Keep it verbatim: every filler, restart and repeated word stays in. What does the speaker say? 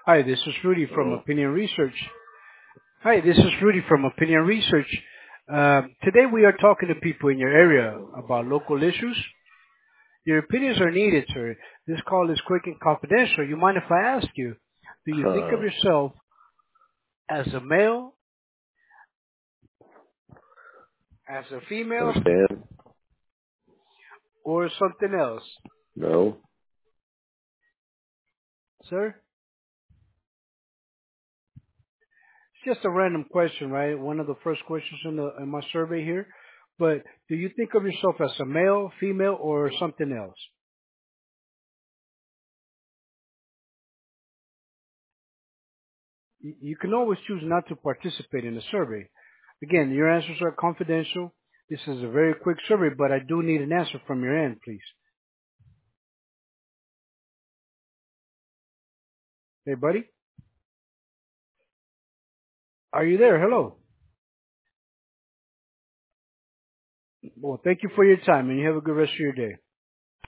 Hi, this is Rudy from Oh, Opinion Research. Hi, this is Rudy from Opinion Research. Um, today we are talking to people in your area about local issues. Your opinions are needed, sir. This call is quick and confidential. You mind if I ask you, do you think of uh, yourself as a male, as a female, understand? or something else? No. Sir? It's just a random question, right? One of the first questions in, the, in my survey here. But do you think of yourself as a male, female, or something else? You you can always choose not to participate in the survey. Again, your answers are confidential. This is a very quick survey, but I do need an answer from your end, please. Hey, buddy, are you there? Hello. Well, thank you for your time, and you have a good rest of your day.